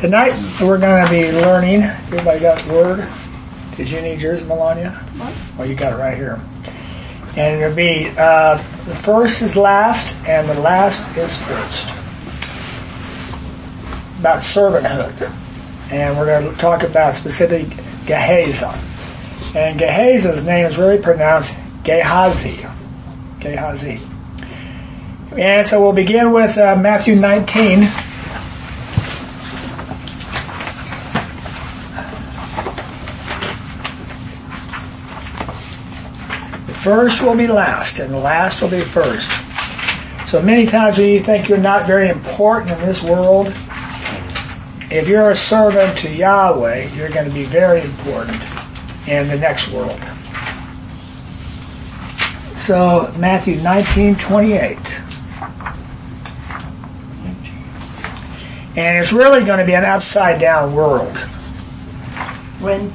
Tonight we're going to be learning. Everybody got Word? Did you need yours, Melania? What? Oh, you got it right here. And it'll be the first is last, and the last is first. About servanthood, and we're going to talk about specific Gehazi. And Gehazi's name is really pronounced Gehazi. Gehazi. And so we'll begin with Matthew 19. The first will be last, and the last will be first. So many times when you think you're not very important in this world, if you're a servant to Yahweh, you're going to be very important in the next world. So Matthew 19:28. And it's really going to be an upside down world. When?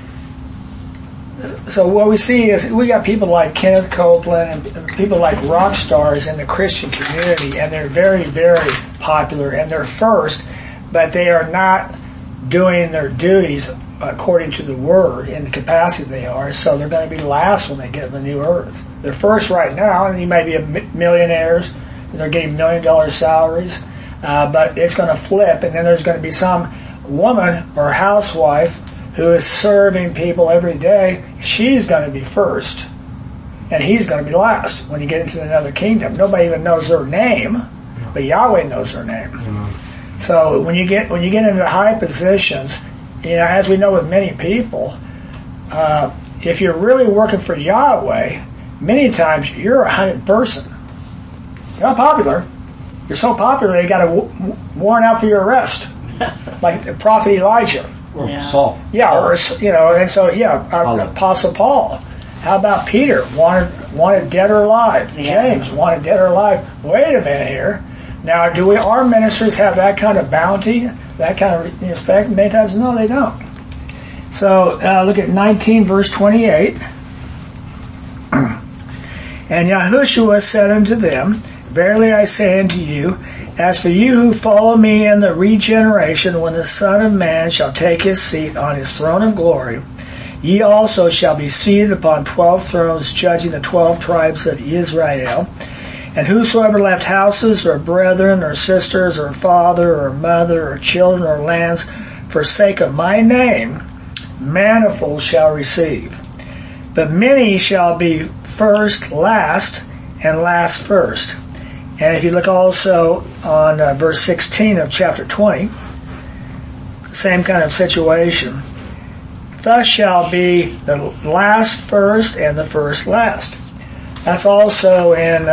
So what we see is we got people like Kenneth Copeland and people like rock stars in the Christian community, and they're very, very popular, and they're first, but they are not doing their duties according to the Word in the capacity they are, so they're going to be last when they get in the new earth. They're first right now, and you may be millionaires, and they're getting $1 million salaries, but it's going to flip, and then there's going to be some woman or housewife who is serving people every day. She's going to be first, and he's going to be last when you get into another kingdom. Nobody even knows their name, but Yahweh knows their name. So when you get into high positions, as we know with many people, if you're really working for Yahweh, many times you're a hunted person. You're not popular. You're so popular they got a warrant out for your arrest, like the prophet Elijah. Or Saul. Yeah, or and so Apostle Paul. How about Peter? Wanted dead or alive. James wanted dead or alive. Wait a minute here. Now, do our ministers have that kind of bounty, that kind of respect? Many times, no, they don't. So look at 19, verse 28. And Yahushua said unto them, Verily I say unto you, as for you who follow me in the regeneration, when the Son of Man shall take his seat on his throne of glory, ye also shall be seated upon 12 thrones, judging the 12 tribes of Israel. And whosoever left houses, or brethren, or sisters, or father, or mother, or children, or lands, for sake of my name, manifold shall receive. But many shall be first last, and last first. And if you look also on verse 16 of chapter 20, same kind of situation. Thus shall be the last first, and the first last. That's also in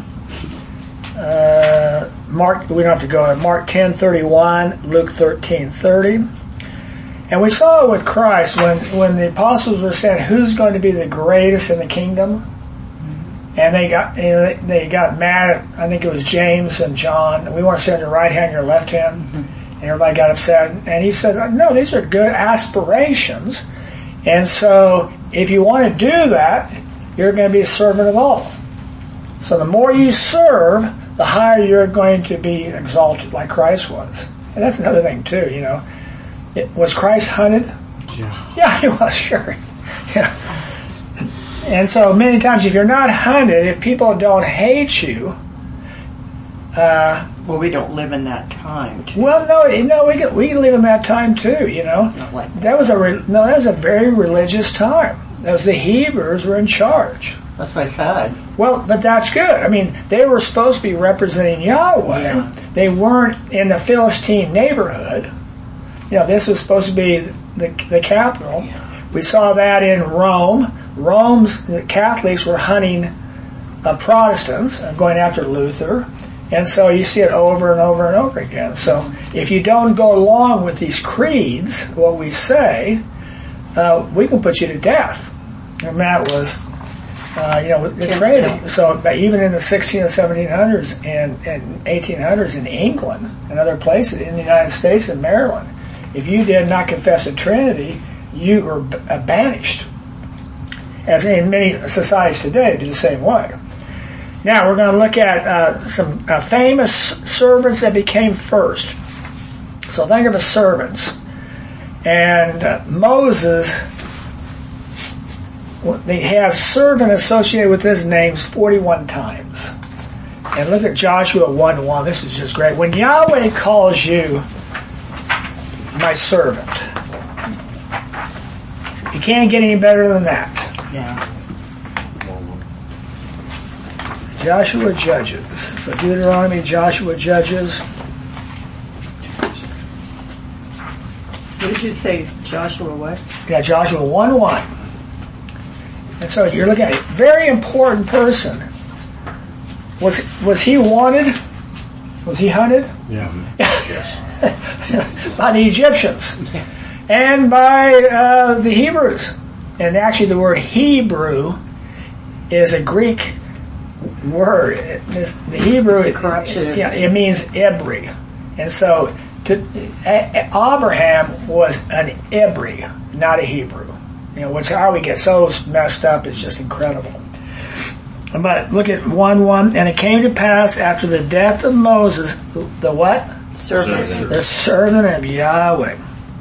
Mark. We don't have to go in Mark 10:31, Luke 13:30, and we saw it with Christ when the apostles were saying, "Who's going to be the greatest in the kingdom?" And they got mad at, I think it was James and John. We want to sit on your right hand, your left hand, and everybody got upset. And he said, "No, these are good aspirations, and so if you want to do that, you're going to be a servant of all. So the more you serve, the higher you're going to be exalted, like Christ was." And that's another thing too, Was Christ hunted? Yeah, he was, sure. Yeah. And so many times if you're not hunted, if people don't hate you... well, we don't live in that time, too. Well, no, we can live in that time too, That was a very religious time. That was the Hebrews were in charge. That's what I said. Well, but that's good. I mean, they were supposed to be representing Yahweh. Yeah. They weren't in the Philistine neighborhood. This was supposed to be the capital. Yeah. We saw that in Rome. The Catholics were hunting Protestants and going after Luther. And so you see it over and over and over again. So if you don't go along with these creeds, what we say, we can put you to death. And that was... the training. So even in the 1600s, 1700s, and 1800s in England and other places in the United States and Maryland, if you did not confess the Trinity, you were banished. As in many societies today do the same way. Now we're going to look at some famous servants that became first. So think of his servants. And Moses, he has servant associated with his names 41 times. And look at Joshua 1:1. This is just great. When Yahweh calls you my servant, you can't get any better than that. Yeah. Joshua Judges. So Deuteronomy, Joshua Judges. What did you say, Joshua what? Yeah, Joshua 1:1. And so you're looking at a very important person. Was he wanted? Was he hunted? Yeah. By the Egyptians. And by the Hebrews. And actually the word Hebrew is a Greek word. The Hebrew, It's a corruption. it means Ebri. And so Abraham was an Ebri, not a Hebrew. What's how we get so messed up is just incredible. But look at 1:1. And it came to pass after the death of Moses, the what? Servant. The servant of Yahweh.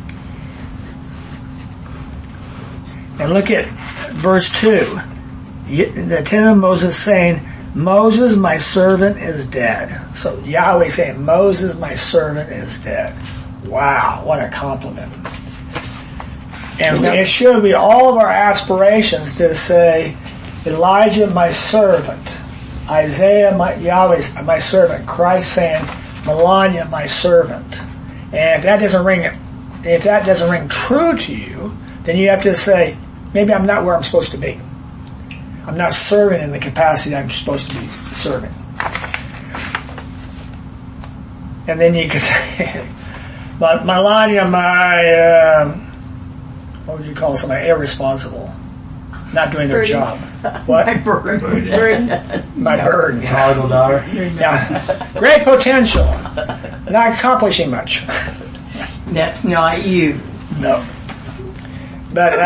And look at verse 2. The attendant of Moses saying, Moses, my servant, is dead. So Yahweh saying, Moses, my servant, is dead. Wow, what a compliment. And it should be all of our aspirations to say, Elijah, my servant. Isaiah, Yahweh, my servant. Christ saying, Melania, my servant. And if that doesn't ring true to you, then you have to say, maybe I'm not where I'm supposed to be. I'm not serving in the capacity I'm supposed to be serving. And then you can say, Melania, what would you call somebody? Irresponsible. Not doing their job. What? My burden. My burden. Prodigal daughter. Yeah. Great potential. Not accomplishing much. That's not you. No. But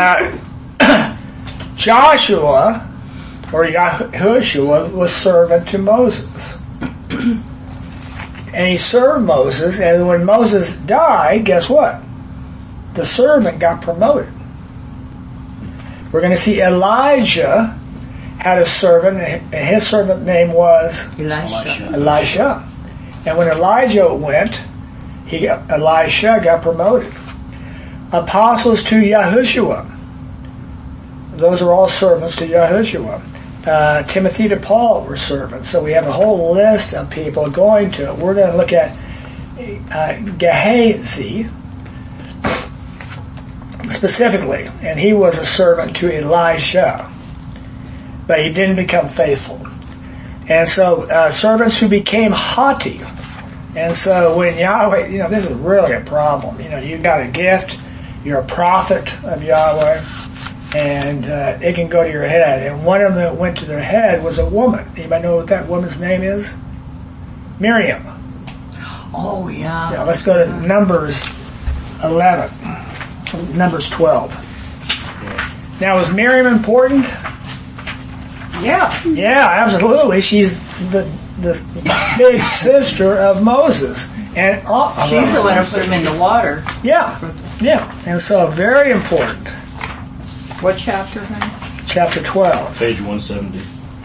Joshua, or Yahushua, was servant to Moses. And he served Moses, and when Moses died, guess what? The servant got promoted. We're going to see Elijah had a servant, and his servant name was Elisha. And when Elijah went, Elisha got promoted. Apostles to Yahushua. Those are all servants to Yahushua. Timothy to Paul were servants. So we have a whole list of people going to it. We're going to look at Gehazi specifically, and he was a servant to Elisha, but he didn't become faithful. And so servants who became haughty. And so when Yahweh, this is really a problem. You've got a gift, you're a prophet of Yahweh, and it can go to your head. And one of them that went to their head was a woman. Anybody know what that woman's name is? Miriam. Oh, yeah. Yeah, let's go to Numbers 11. Numbers 12. Now, was Miriam important? Yeah. Yeah, absolutely. She's the big sister of Moses. And She's the one who put him in the water. Yeah. And so very important. What chapter, honey? Chapter 12. Page 170.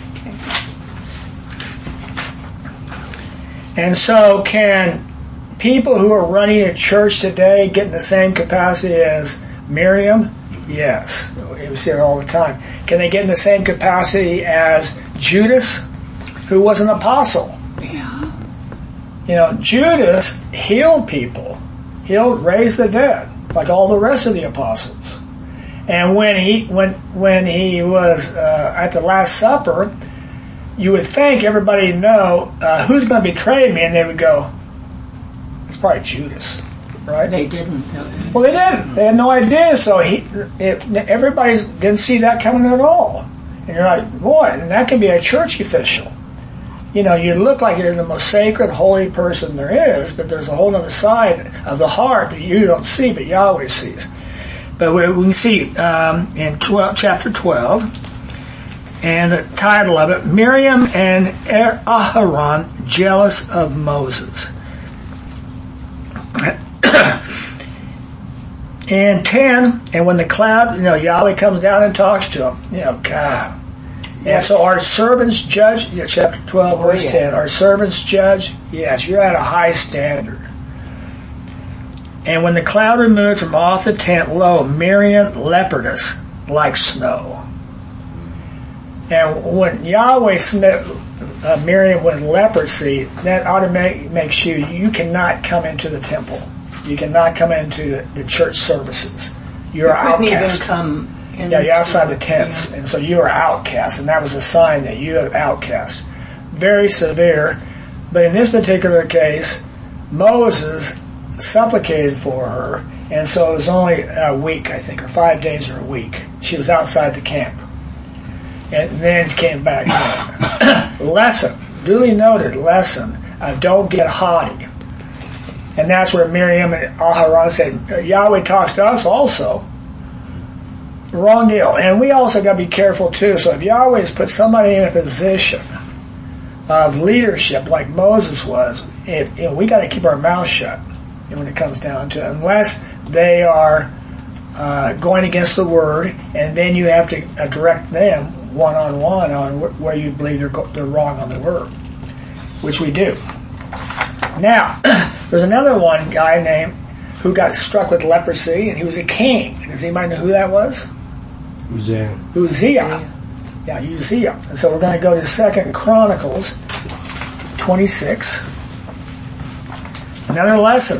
Okay. And so can people who are running a church today get in the same capacity as Miriam? Yes. We see it all the time. Can they get in the same capacity as Judas, who was an apostle? Yeah. Judas healed people. Healed, raised the dead, like all the rest of the apostles. And when he was at the Last Supper, you would think everybody would know who's going to betray me, and they would go, it's probably Judas, right? They didn't. Well, they didn't. They had no idea. So everybody didn't see that coming at all. And you're like, boy, and that can be a church official. You look like you're the most sacred, holy person there is, but there's a whole other side of the heart that you don't see, but Yahweh sees. But we can see in chapter 12, and the title of it, Miriam and Aharon jealous of Moses. And 10, and when the cloud, Yahweh comes down and talks to him, God. And so our servants judge, chapter 12, verse 10, our servants judge, yes, you're at a high standard. And when the cloud removed from off the tent, lo, Miriam leopardess like snow. And when Yahweh smit Miriam with leprosy, that automatically makes you cannot come into the temple. You cannot come into the church services. You're outcast. Even come in. Yeah, you're outside the tents. Yeah. And so you are outcast. And that was a sign that you are outcast. Very severe. But in this particular case, Moses supplicated for her, and so it was only a week, I think, or 5 days or a week. She was outside the camp. And then she came back. Lesson, duly noted, lesson, don't get haughty. And that's where Miriam and Aharon said, Yahweh talks to us also. Wrong deal. And we also got to be careful too. So if Yahweh's put somebody in a position of leadership like Moses was, we got to keep our mouth shut. When it comes down to it, unless they are going against the word, and then you have to direct them one-on-one on where you believe they're wrong on the word, which we do. Now, there's another one guy who got struck with leprosy, and he was a king. Does anybody know who that was? Uzziah. Yeah, Uzziah. And so we're going to go to 2 Chronicles 26. Another lesson.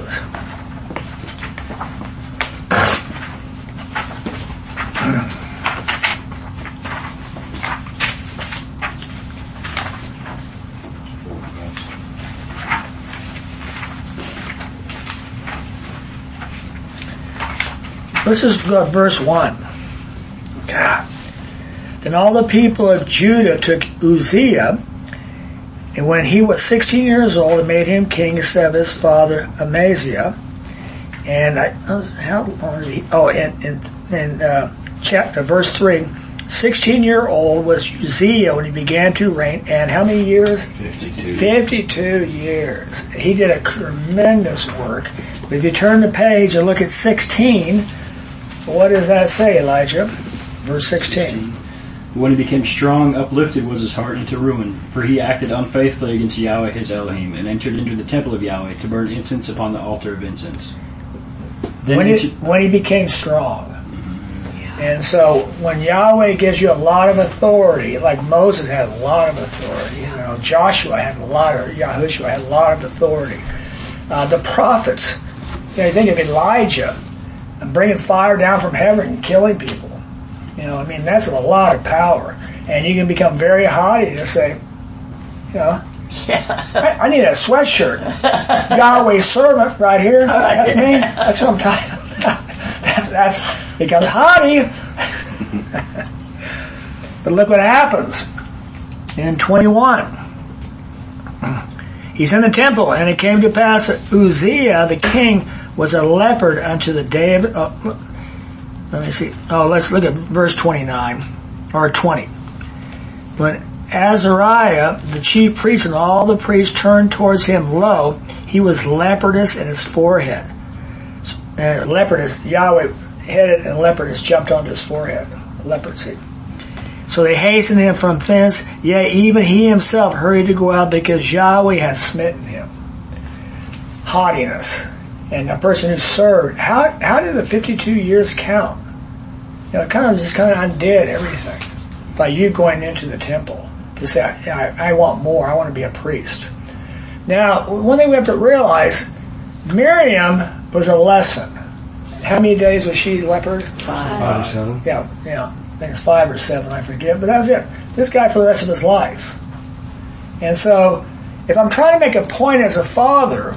This is verse 1. God. Then all the people of Judah took Uzziah, and when he was 16 years old, and made him king instead of his father Amaziah. And how long did he? Oh, in chapter verse 3, 16-year-old was Uzziah when he began to reign, and how many years? 52. 52 years. He did a tremendous work. But if you turn the page and look at 16, what does that say, Elijah? Verse 16. When he became strong, uplifted was his heart into ruin, for he acted unfaithfully against Yahweh his Elohim, and entered into the temple of Yahweh to burn incense upon the altar of incense. Then when he became strong. And so when Yahweh gives you a lot of authority, like Moses had a lot of authority, Joshua had a lot, or Yahushua had a lot of authority. The prophets, you think of Elijah, bringing fire down from heaven and killing people. That's a lot of power. And you can become very haughty to say, I need a sweatshirt. Yahweh's servant right here. That's me. That's what I'm talking about. That's becomes haughty. But look what happens in 21. He's in the temple, and it came to pass that Uzziah the king was a leopard unto the day of... let me see. Let's look at verse 29, or 20. When Azariah, the chief priest, and all the priests turned towards him, lo, he was leprous in his forehead. Leprous, Yahweh hit it, and leprous jumped onto his forehead. Leprosy. So they hastened him from thence, yea, even he himself hurried to go out, because Yahweh has smitten him. Haughtiness. And a person who served, how did the 52 years count? It kind of undid everything by you going into the temple to say, I want more, I want to be a priest. Now, one thing we have to realize, Miriam was a lesson. How many days was she leopard? 5 or 7. Yeah, I think it's 5 or 7, I forget, but that was it. This guy for the rest of his life. And so, if I'm trying to make a point as a father,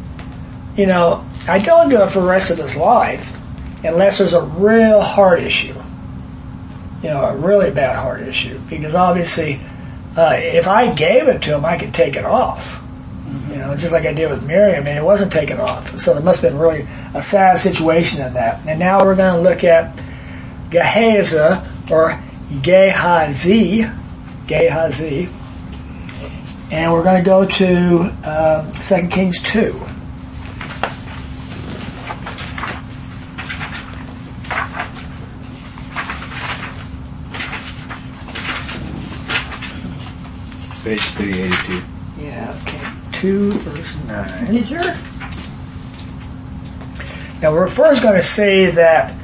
I don't do it for the rest of his life unless there's a real heart issue. A really bad heart issue. Because obviously, if I gave it to him, I could take it off. Just like I did with Miriam, and it wasn't taken off. So there must have been really a sad situation in that. And now we're going to look at Gehazi, or Gehazi, and we're going to go to 2 Kings 2. Page 382. Yeah, okay. 2 verse 9. Did you? Now we're first going to say that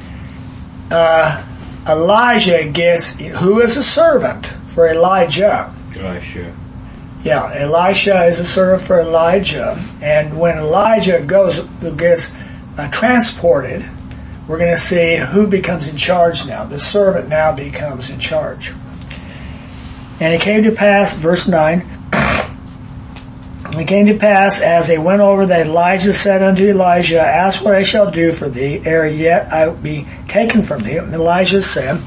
Elijah gets, who is a servant for Elijah? Elisha. Yeah, Elisha is a servant for Elijah. And when Elijah gets transported, we're going to see who becomes in charge now. The servant now becomes in charge. And it came to pass, verse 9, it came to pass as they went over that Elijah said unto Elijah, ask what I shall do for thee, ere yet I be taken from thee. And Elisha said,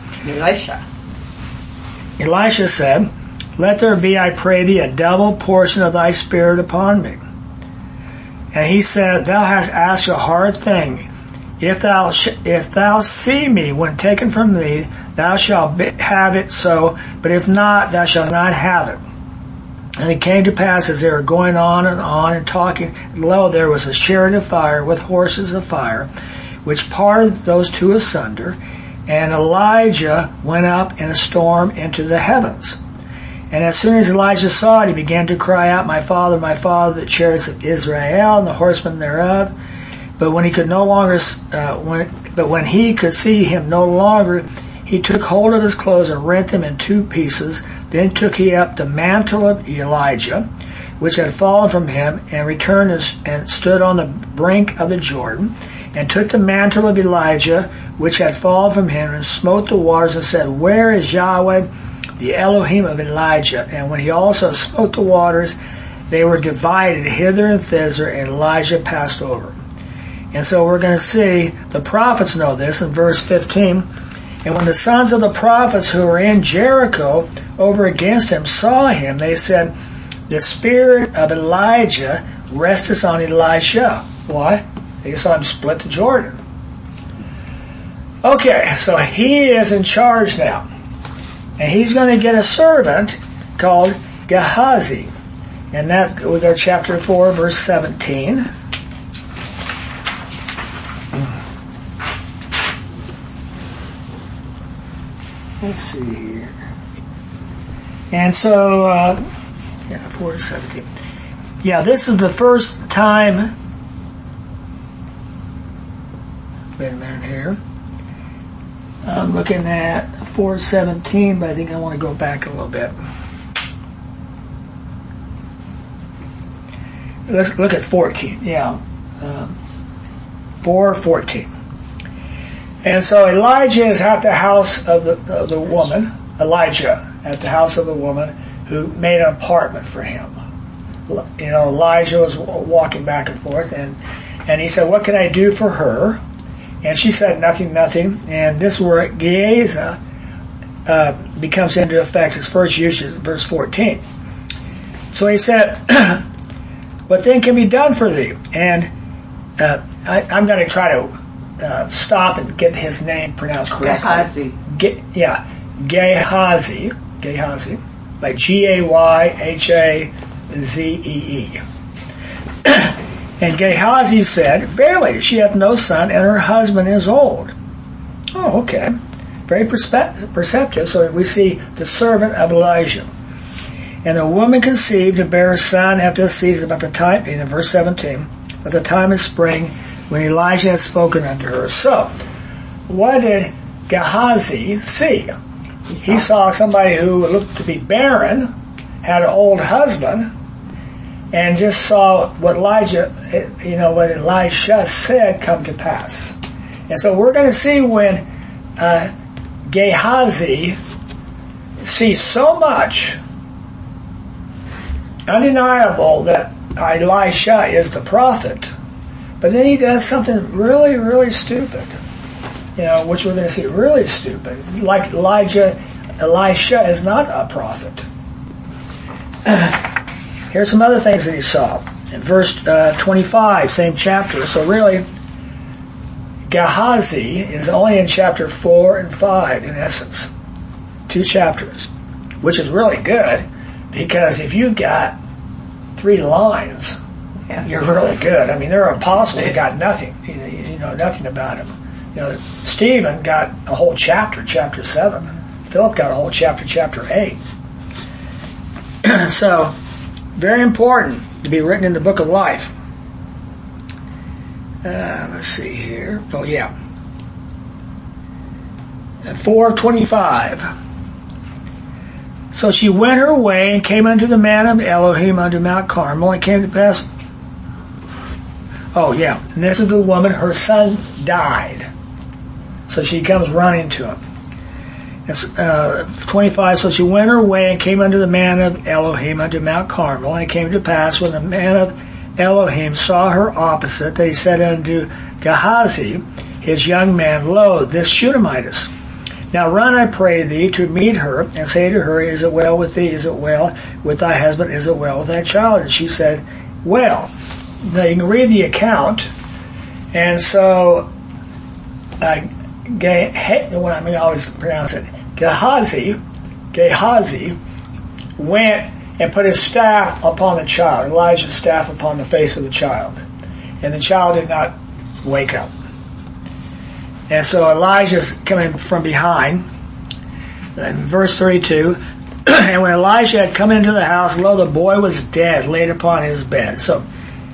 let there be, I pray thee, a double portion of thy spirit upon me. And he said, thou hast asked a hard thing. If thou see me when taken from thee, thou shalt have it so, but if not, thou shalt not have it. And it came to pass as they were going on and talking, lo, there was a chariot of fire with horses of fire, which parted those two asunder, and Elijah went up in a storm into the heavens. And as soon as Elijah saw it, he began to cry out, my father, the chariots of Israel, and the horsemen thereof. But when he could see him no longer, he took hold of his clothes and rent them in 2 pieces. Then took he up the mantle of Elijah, which had fallen from him, and returned and stood on the brink of the Jordan, and took the mantle of Elijah, which had fallen from him, and smote the waters, and said, where is Yahweh, the Elohim of Elijah? And when he also smote the waters, they were divided hither and thither, and Elijah passed over. And so we're going to see, the prophets know this in verse 15, and when the sons of the prophets who were in Jericho over against him saw him, they said, the spirit of Elijah resteth on Elisha. Why? They saw him split the Jordan. Okay, so he is in charge now. And he's going to get a servant called Gehazi. And that's, we go to chapter 4, verse 17. Let's see here. And so, 4 to 17. Yeah, this is the first time. Wait a minute here. I'm looking at 4:17, but I think I want to go back a little bit. Let's look at 14. Yeah, 4:14. And so Elijah is at the house of the woman, Elijah, at the house of the woman who made an apartment for him. You know, Elijah was walking back and forth, and he said, what can I do for her? And she said, nothing. And this word, Gehazi, becomes into effect. His first use is verse 14. So he said, what then can be done for thee? And I'm going to try to stop and get his name pronounced correctly. Gehazi, like G-A-Y-H-A-Z-E-E. And Gehazi said, verily, she hath no son, and her husband is old. Oh, okay. Very perceptive. So we see the servant of Elijah. And the woman conceived and bare a son at this season, about the time, in verse 17, at the time of spring, when Elijah had spoken unto her. So, what did Gehazi see? He saw somebody who looked to be barren, had an old husband, and just saw what what Elisha said come to pass. And so we're going to see when Gehazi sees so much undeniable that Elisha is the prophet, but then he does something really, really stupid, which we're going to see really stupid. Like Elisha is not a prophet. Here's some other things that he saw. In verse 25, same chapter. So really, Gehazi is only in chapter 4 and 5, in essence. 2 chapters. Which is really good, because if you got 3 lines, you're really good. I mean, there are apostles that got nothing. You know nothing about him. Stephen got a whole chapter 7. Philip got a whole chapter 8. So, very important to be written in the book of life. Let's see here. Oh, yeah. 4:25. So she went her way and came unto the man of Elohim unto Mount Carmel, and came to pass. Oh, yeah. And this is the woman, her son died. So she comes running to him. 25, so she went her way and came unto the man of Elohim unto Mount Carmel, and it came to pass when the man of Elohim saw her opposite, that he said unto Gehazi, his young man, Lo, this Shunammitess. Now run, I pray thee, to meet her, and say to her, Is it well with thee? Is it well with thy husband? Is it well with thy child? And she said, Well. Now you can read the account, and so I always pronounce it, Gehazi went and put his staff upon the child, Elijah's staff upon the face of the child. And the child did not wake up. And so Elijah's coming from behind. In verse 32, and when Elijah had come into the house, lo, the boy was dead, laid upon his bed. So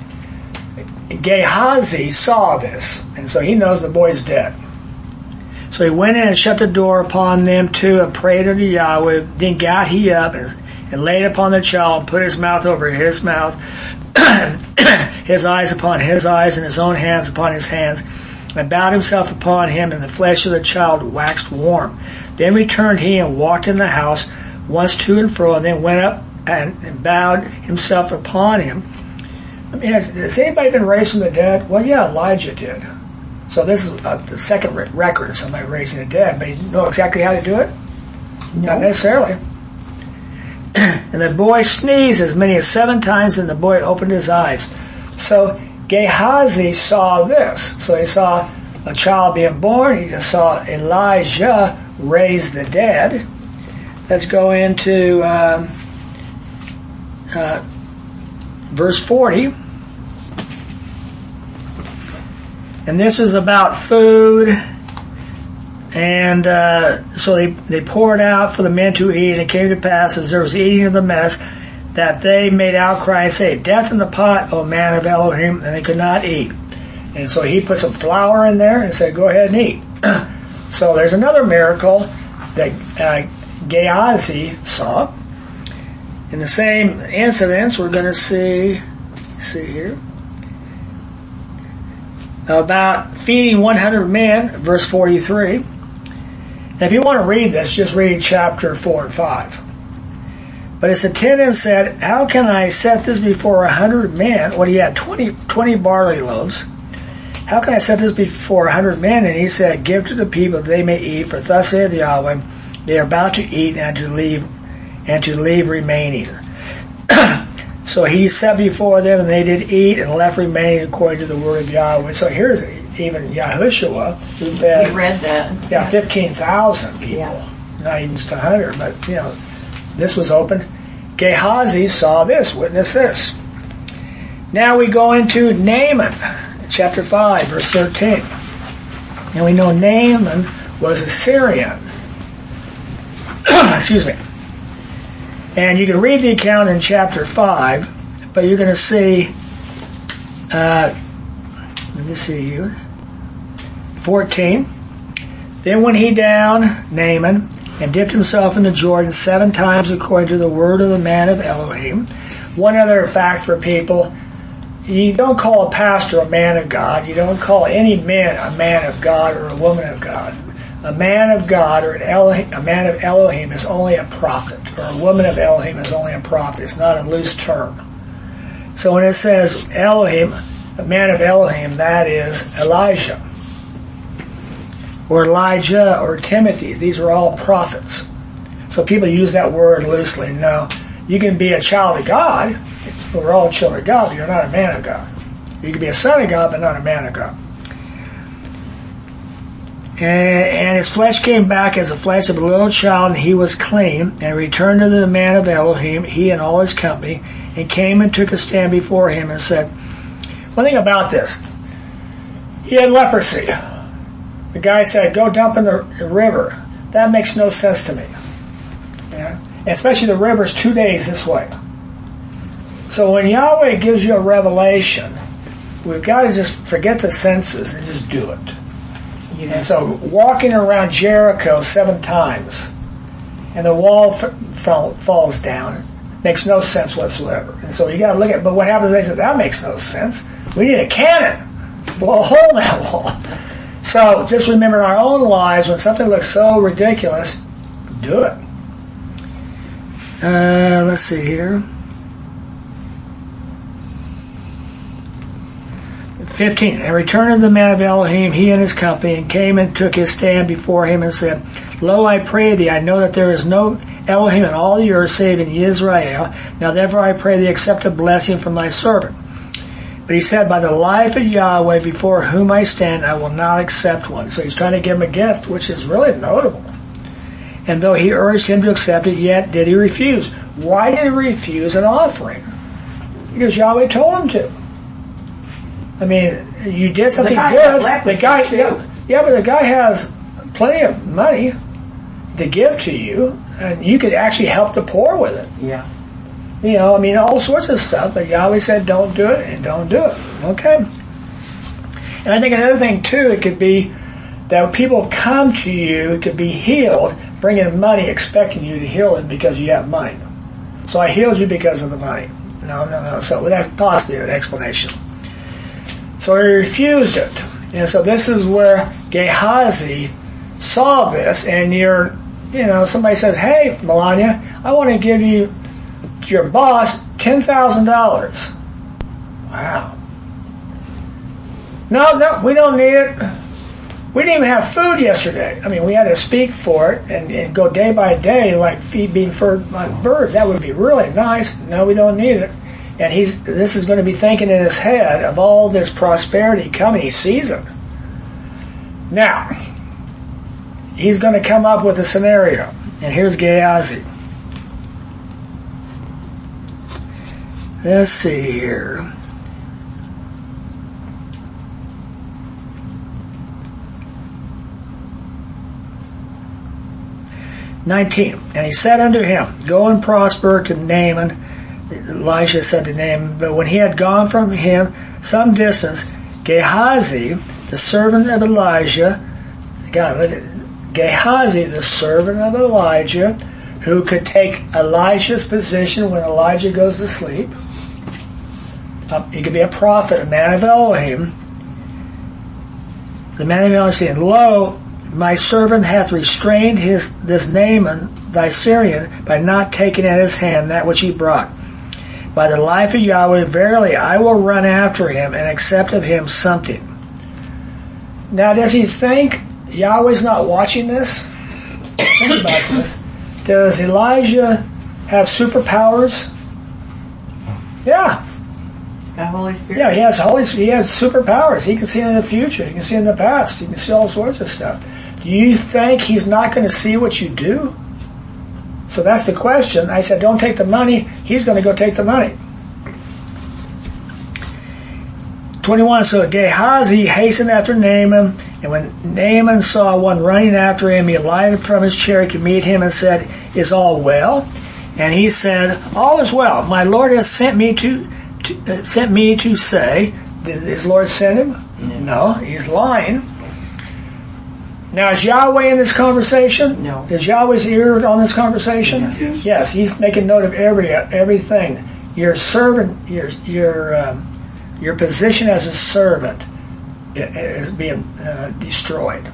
Gehazi saw this, and so he knows the boy's dead. So he went in and shut the door upon them too, and prayed unto Yahweh. Then got he up and laid upon the child, and put his mouth over his mouth, his eyes upon his eyes, and his own hands upon his hands, and bowed himself upon him, and the flesh of the child waxed warm. Then returned he and walked in the house once to and fro, and then went up and bowed himself upon him. I mean, has anybody been raised from the dead? Well, yeah, Elijah did. So this is the second record of somebody raising the dead. But you know exactly how to do it? No. Not necessarily. And the boy sneezed as many as 7 times, and the boy opened his eyes. So Gehazi saw this. So he saw a child being born. He just saw Elijah raise the dead. Let's go into verse 40. And this is about food. And so they poured out for the men to eat. And it came to pass, as there was eating of the mess, that they made outcry and say, Death in the pot, O man of Elohim, and they could not eat. And so he put some flour in there and said, Go ahead and eat. So there's another miracle that Gehazi saw. In the same incidents, we're going to see here, about feeding 100 men, verse 43. Now, if you want to read this, just read chapter 4 and 5. But his attendant said, How can I set this before 100 men? Well, he had 20 barley loaves. How can I set this before 100 men? And he said, Give to the people that they may eat, for thus saith Yahweh, they are about to eat and to leave remaining. So he set before them, and they did eat and left remaining according to the word of Yahweh. So here's even Yahushua, who fed, you read that. Yeah, 15,000 people. Yeah. Not even just 100, but this was opened. Gehazi saw this, witnessed this. Now we go into Naaman, chapter 5, verse 13. And we know Naaman was a Syrian. Excuse me. And you can read the account in chapter 5, but you're going to see, let me see here, 14. Then went he down, Naaman, and dipped himself in the Jordan 7 times according to the word of the man of Elohim. One other fact for people, you don't call a pastor a man of God. You don't call any man a man of God or a woman of God. A man of God or a man of Elohim is only a prophet, or a woman of Elohim is only a prophet. It's not a loose term. So when it says Elohim, a man of Elohim, that is Elijah, or Elijah, or Timothy. These are all prophets. So people use that word loosely. No, you can be a child of God. We're all children of God, but you're not a man of God. You can be a son of God, but not a man of God. And his flesh came back as the flesh of a little child, and he was clean, and returned to the man of Elohim, he and all his company, and came and took a stand before him and said, one thing about this, he had leprosy. The guy said, Go dump in the river. That makes no sense to me. Yeah? especially the river's 2 days this way. So when Yahweh gives you a revelation, we've got to just forget the senses and just do it. And so walking around Jericho 7 times and the wall falls down makes no sense whatsoever. And so you got to look at, but what happens if they say, that makes no sense? We need a cannon. Blow a hole in that wall. So just remember in our own lives, when something looks so ridiculous, do it. Let's see here. 15. And returned the man of Elohim, he and his company, and came and took his stand before him and said, Lo, I pray thee, I know that there is no Elohim in all the earth save in Israel. Now therefore I pray thee, accept a blessing from thy servant. But he said, by the life of Yahweh before whom I stand, I will not accept one. So he's trying to give him a gift, which is really notable. And though he urged him to accept it, yet did he refuse. Why did he refuse an offering? Because Yahweh told him to. I mean, you did something good. The guy, but the guy has plenty of money to give to you, and you could actually help the poor with it. Yeah. You know, I mean, all sorts of stuff, but Yahweh said don't do it, and don't do it. Okay? And I think another thing, too, it could be that people come to you to be healed, bringing money, expecting you to heal them because you have money. So I healed you because of the money. No. So that's possibly an explanation. So he refused it. And so this is where Gehazi saw this, and somebody says, hey, Melania, I want to give you your boss $10,000. Wow. No, we don't need it. We didn't even have food yesterday. I mean, we had to speak for it and go day by day like being fed by birds. That would be really nice. No, we don't need it. And this is going to be thinking in his head of all this prosperity coming. He sees it. Now, he's going to come up with a scenario. And here's Gehazi. Let's see here. "19. And he said unto him, Go and prosper to Naaman. Elisha said to Naaman, but when he had gone from him some distance, Gehazi, the servant of Elijah, Gehazi, the servant of Elijah, who could take Elijah's position when Elijah goes to sleep. He could be a prophet, a man of Elohim. The man of Elohim said, Lo, my servant hath restrained this Naaman, thy Syrian, by not taking at his hand that which he brought. By the life of Yahweh, verily I will run after him and accept of him something." Now, does he think Yahweh's not watching this? Think about this. Does Elijah have superpowers? Yeah. The Holy Spirit? Yeah, he has superpowers. He can see in the future. He can see in the past. He can see all sorts of stuff. Do you think he's not going to see what you do? So that's the question. I said, don't take the money. He's going to go take the money. 21, so Gehazi hastened after Naaman, and when Naaman saw one running after him, he alighted from his chariot to meet him and said, Is all well? And he said, All is well. My Lord has sent me to say. Did his Lord send him? No, he's lying. Now, is Yahweh in this conversation? No. Is Yahweh's ear on this conversation? Yes, he's making note of everything. Your servant, your position as a servant is being destroyed.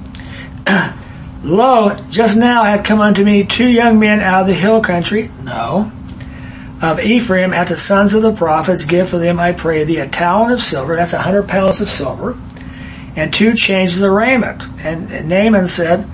Lo, just now hath come unto me 2 young men out of the hill country. No. Of Ephraim, at the sons of the prophets, give for them, I pray thee, a talent of silver. That's 100 pounds of silver. And 2 changes of raiment. And Naaman said,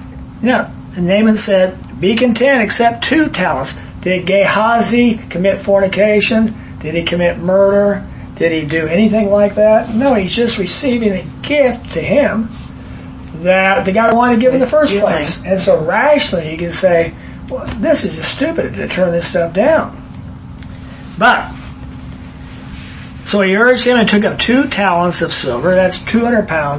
Be content, accept 2 talents. Did Gehazi commit fornication? Did he commit murder? Did he do anything like that? No, he's just receiving a gift to him that the guy wanted to give in the first place. And so rationally he can say, well, this is just stupid to turn this stuff down. But, so he urged him and took up 2 talents of silver, that's 200 pounds,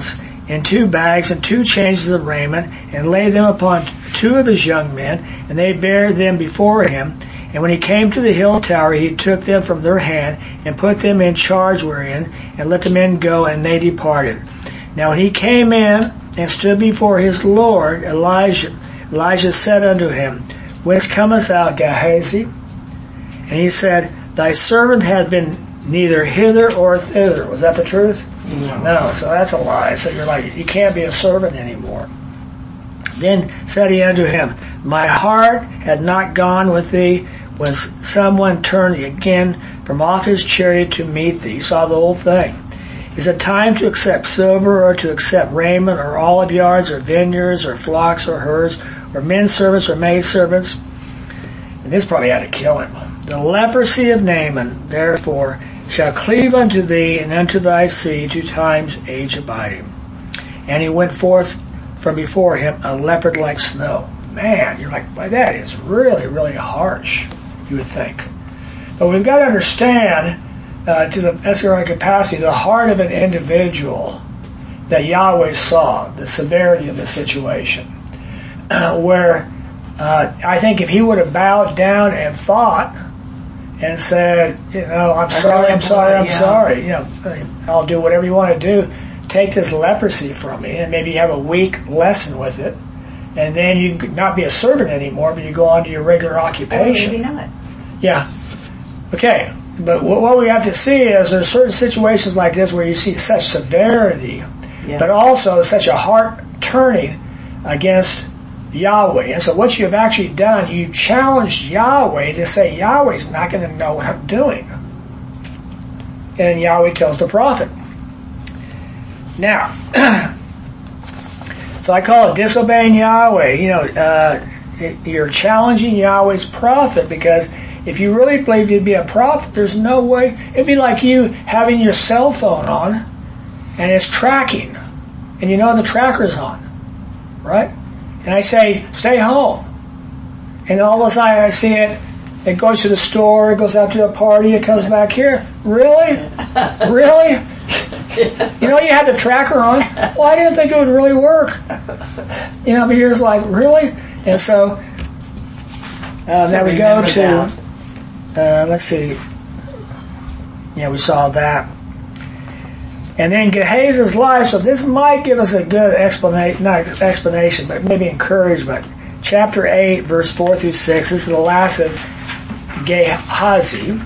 in 2 bags and 2 changes of raiment, and laid them upon 2 of his young men, and they bare them before him. And when he came to the hill tower, he took them from their hand, and put them in charge wherein, and let the men go, and they departed. Now when he came in, and stood before his Lord, Elijah said unto him, Whence comest thou, Gehazi? And he said, Thy servant hath been neither hither or thither. Was that the truth? No, so that's a lie. So you're like, you can't be a servant anymore. Then said he unto him, My heart had not gone with thee when someone turned again from off his chariot to meet thee. You saw the whole thing. Is it time to accept silver, or to accept raiment, or olive yards, or vineyards, or flocks, or herds, or men servants, or maid servants? And this probably had to kill him. The leprosy of Naaman, therefore, shall cleave unto thee and unto thy seed 2 times age abiding. And he went forth from before him, a leopard like snow. Man, you're like, boy, that is really, really harsh, you would think. But we've got to understand, to the eschatological capacity, the heart of an individual that Yahweh saw, the severity of the situation. Where I think if he would have bowed down and fought and said, I'm sorry, I'll do whatever you want to do, take this leprosy from me, and maybe have a week lesson with it, and then you could not be a servant anymore, but you go on to your regular occupation. Or maybe not. Yeah. Okay. But what we have to see is there's certain situations like this where you see such severity, but also such a heart turning against Yahweh. And so what you've actually done, you challenged Yahweh to say, Yahweh's not going to know what I'm doing. And Yahweh tells the prophet. Now, so I call it disobeying Yahweh. You're challenging Yahweh's prophet, because if you really believed you'd be a prophet, there's no way. It'd be like you having your cell phone on, and it's tracking, and you know the tracker's on, right? And I say, stay home. And all of a sudden I see it goes to the store, it goes out to a party, it comes back here. Really? Really? You had the tracker on. Well, I didn't think it would really work. But you're just like, really? And so, now we go to, let's see. Yeah, we saw that. And then Gehazi's life, so this might give us a good explanation, not explanation, but maybe encouragement. Chapter 8, verse 4 through 6, this is the last of Gehazi.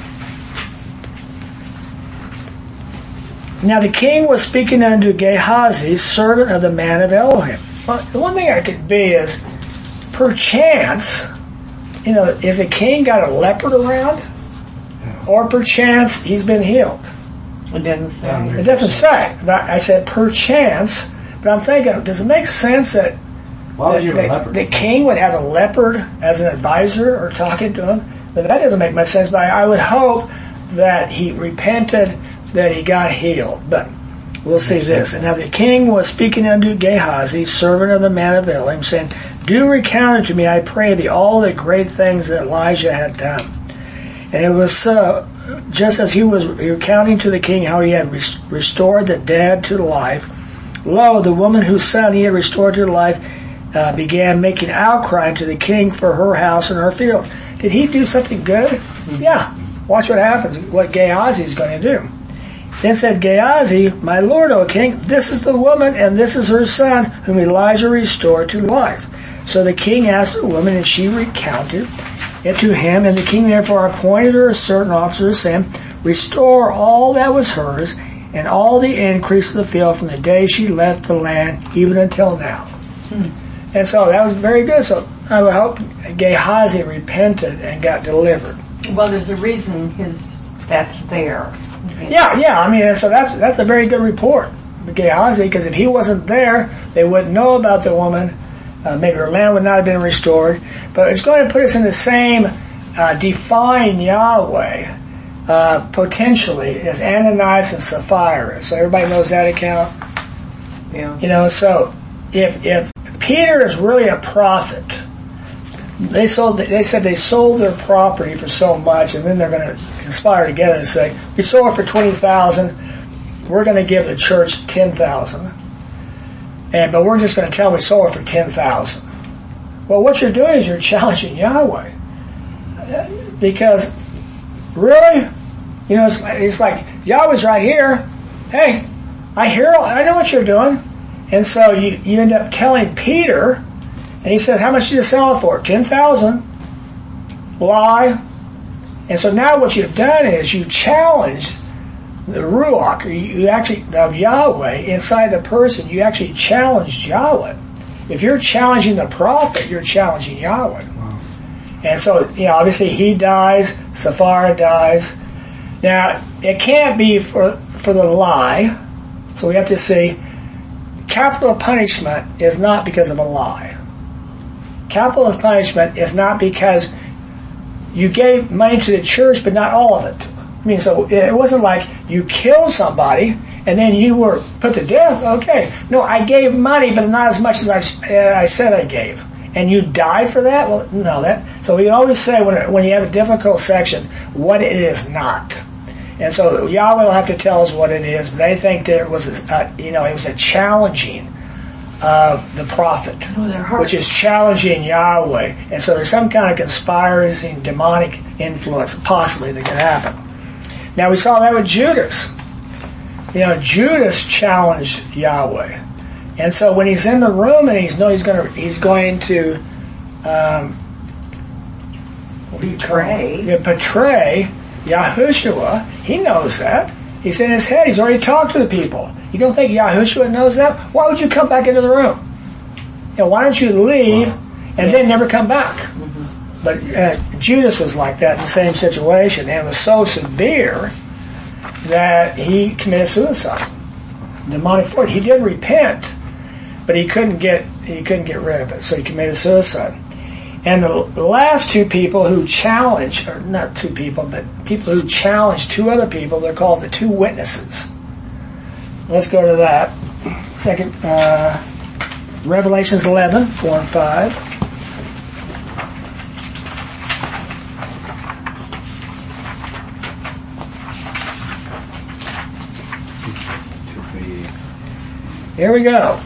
Now the king was speaking unto Gehazi, servant of the man of Elohim. Well, the one thing I could be is, perchance, is the king got a leopard around? Or perchance he's been healed? It doesn't say. It doesn't say. I said perchance, but I'm thinking, does it make sense that the king would have a leopard as an advisor or talking to him? But that doesn't make much sense, but I would hope that he repented, that he got healed. But we'll see this. And now the king was speaking unto Gehazi, servant of the man of Elohim, saying, Do recount unto me, I pray thee, all the great things that Elijah had done. And it was so, just as he was recounting to the king how he had restored the dead to life, lo, the woman whose son he had restored to life began making outcry to the king for her house and her field. Did he do something good? Mm-hmm. Yeah. Watch what happens, what Gehazi is going to do. Then said Gehazi, My lord, O king, this is the woman, and this is her son, whom Elijah restored to life. So the king asked the woman, and she recounted it to him, and the king therefore appointed her a certain officer, saying, Restore all that was hers, and all the increase of the field from the day she left the land, even until now. And so that was very good. So I would hope Gehazi repented and got delivered. Well, there's a reason that's there. Yeah. I mean, so that's a very good report, Gehazi, because if he wasn't there, they wouldn't know about the woman. Maybe her land would not have been restored. But it's going to put us in the same define Yahweh potentially as Ananias and Sapphira. So everybody knows that account. Yeah. So if Peter is really a prophet, they said they sold their property for so much, and then they're going to conspire together and say, we sold it for $20,000. We're going to give the church $10,000. but we're just going to tell we sold it for 10,000. Well, what you're doing is you're challenging Yahweh. Because, really? You know, it's like, Yahweh's right here. Hey, I know what you're doing. And so you end up telling Peter, and he said, how much did you sell it for? 10,000. Lie. And so now what you've done is you challenged the Ruach, you actually, of Yahweh, inside the person, you actually challenged Yahweh. If you're challenging the prophet, you're challenging Yahweh. Wow. And so, obviously he dies, Sapphira dies. Now, it can't be for the lie, so we have to see, capital punishment is not because of a lie. Capital punishment is not because you gave money to the church, but not all of it. I mean, so it wasn't like you killed somebody and then you were put to death. Okay. No, I gave money, but not as much as I said I gave. And you died for that? Well, no. So we always say when you have a difficult section, what it is not. And so Yahweh will have to tell us what it is. But they think that it was, it was a challenging of the prophet, which is challenging Yahweh. And so there's some kind of conspiring demonic influence possibly that could happen. Now we saw that with Judas. Judas challenged Yahweh. And so when he's in the room and he's going to betray Yahushua, he knows that. He's in his head. He's already talked to the people. You don't think Yahushua knows that? Why would you come back into the room? Why don't you leave and then never come back? Mm-hmm. But Judas was like that in the same situation, and it was so severe that he committed suicide. Demonic force. He did repent, but he couldn't get rid of it, so he committed suicide. And the last two people who challenged, or not two people, but people who challenged two other people, they're called the two witnesses. Let's go to that. Second, Revelations 11, 4 and 5. Here we go.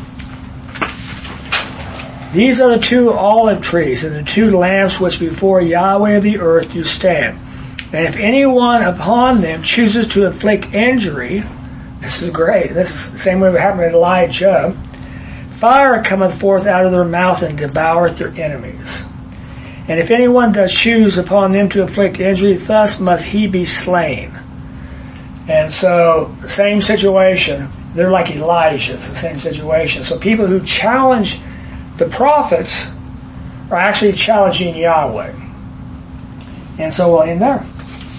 These are the two olive trees and the two lamps which before Yahweh of the earth do stand. And if anyone upon them chooses to inflict injury, this is great. This is the same way it happened to Elijah. Fire cometh forth out of their mouth and devoureth their enemies. And if anyone does choose upon them to inflict injury, thus must he be slain. And so, same situation. They're like Elijah. It's the same situation. So people who challenge the prophets are actually challenging Yahweh. And so we'll end there.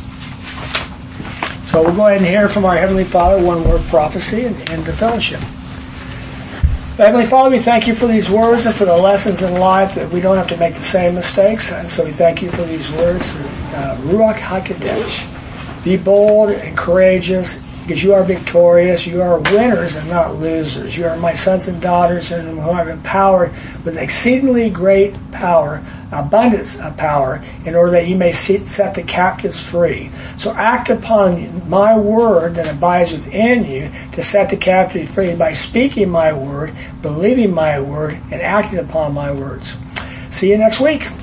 So we'll go ahead and hear from our Heavenly Father, one word prophecy, and end the fellowship. Heavenly Father, we thank you for these words and for the lessons in life that we don't have to make the same mistakes. And so we thank you for these words. Ruach HaKodesh. Be bold and courageous, because you are victorious. You are winners and not losers. You are my sons and daughters, and whom I have empowered with exceedingly great power, abundance of power, in order that you may set the captives free. So act upon my word that abides within you to set the captives free by speaking my word, believing my word, and acting upon my words. See you next week.